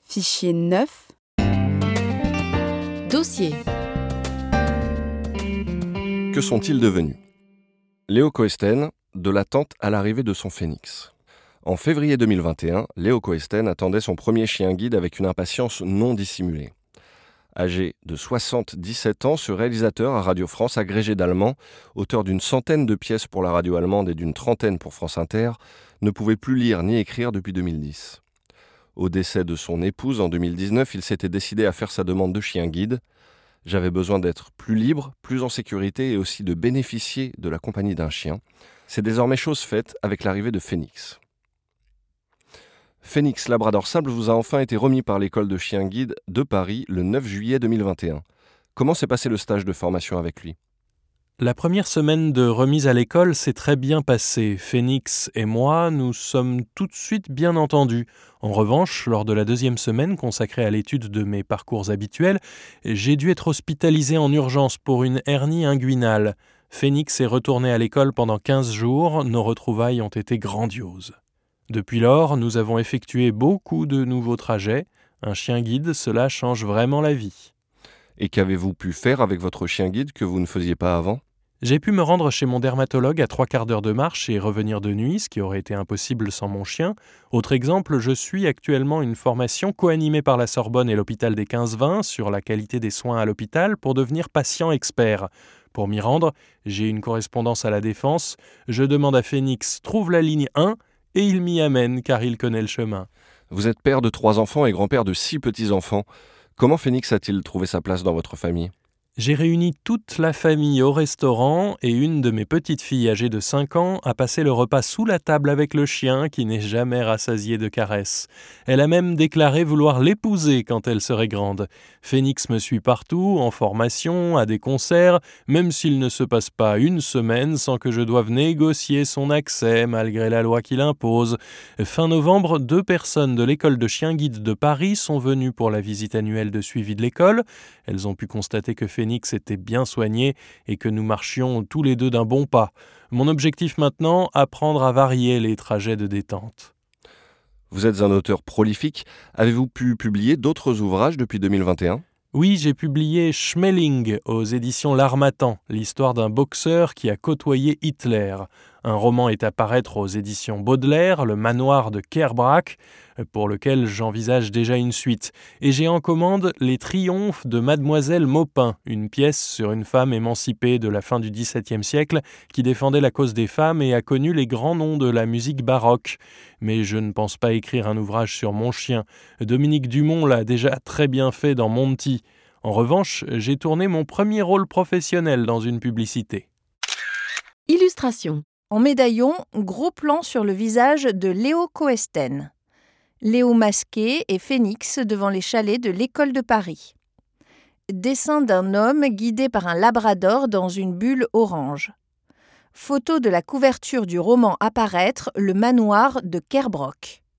Fichier 9. Dossier. Que sont-ils devenus ? Léo Coesten, de l'attente à l'arrivée de son phénix. En février 2021, Léo Coesten attendait son premier chien guide avec une impatience non dissimulée. Âgé de 77 ans, ce réalisateur à Radio France, agrégé d'allemand, auteur d'une centaine de pièces pour la radio allemande et d'une trentaine pour France Inter, ne pouvait plus lire ni écrire depuis 2010. Au décès de son épouse en 2019, il s'était décidé à faire sa demande de chien guide. « J'avais besoin d'être plus libre, plus en sécurité et aussi de bénéficier de la compagnie d'un chien. C'est désormais chose faite avec l'arrivée de Phénix. » Phénix Labrador Sable vous a enfin été remis par l'école de chiens guides de Paris le 9 juillet 2021. Comment s'est passé le stage de formation avec lui ? La première semaine de remise à l'école s'est très bien passée. Phénix et moi nous sommes tout de suite bien entendus. En revanche, lors de la deuxième semaine consacrée à l'étude de mes parcours habituels, j'ai dû être hospitalisé en urgence pour une hernie inguinale. Phénix est retourné à l'école pendant 15 jours. Nos retrouvailles ont été grandioses. Depuis lors, nous avons effectué beaucoup de nouveaux trajets. Un chien guide, cela change vraiment la vie. Et qu'avez-vous pu faire avec votre chien guide que vous ne faisiez pas avant ? J'ai pu me rendre chez mon dermatologue à 3/4 d'heure de marche et revenir de nuit, ce qui aurait été impossible sans mon chien. Autre exemple, je suis actuellement une formation co-animée par la Sorbonne et l'hôpital des 15-20 sur la qualité des soins à l'hôpital pour devenir patient expert. Pour m'y rendre, j'ai une correspondance à la Défense. Je demande à Phénix « Trouve la ligne 1 » et il m'y amène car il connaît le chemin. Vous êtes père de 3 enfants et grand-père de 6 petits-enfants. Comment Phénix a-t-il trouvé sa place dans votre famille ? J'ai réuni toute la famille au restaurant et une de mes petites filles âgée de 5 ans a passé le repas sous la table avec le chien qui n'est jamais rassasié de caresses. Elle a même déclaré vouloir l'épouser quand elle serait grande. Phénix me suit partout, en formation, à des concerts, même s'il ne se passe pas une semaine sans que je doive négocier son accès malgré la loi qui l'impose. Fin novembre, 2 personnes de l'école de chiens guides de Paris sont venues pour la visite annuelle de suivi de l'école. Elles ont pu constater que Phénix était bien soigné et que nous marchions tous les deux d'un bon pas. Mon objectif maintenant, apprendre à varier les trajets de détente. Vous êtes un auteur prolifique. Avez-vous pu publier d'autres ouvrages depuis 2021 ? Oui, j'ai publié Schmeling aux éditions L'Harmattan, l'histoire d'un boxeur qui a côtoyé Hitler. Un roman est à paraître aux éditions Baudelaire, Le Manoir de Kerbrach, pour lequel j'envisage déjà une suite. Et j'ai en commande Les Triomphes de Mademoiselle Maupin, une pièce sur une femme émancipée de la fin du XVIIe siècle qui défendait la cause des femmes et a connu les grands noms de la musique baroque. Mais je ne pense pas écrire un ouvrage sur mon chien. Dominique Dumont l'a déjà très bien fait dans Monty. En revanche, j'ai tourné mon premier rôle professionnel dans une publicité. Illustration. En médaillon, gros plan sur le visage de Léo Coesten. Léo masqué et Phénix devant les chalets de l'école de Paris. Dessin d'un homme guidé par un labrador dans une bulle orange. Photo de la couverture du roman à paraître, Le Manoir de Kerbrach.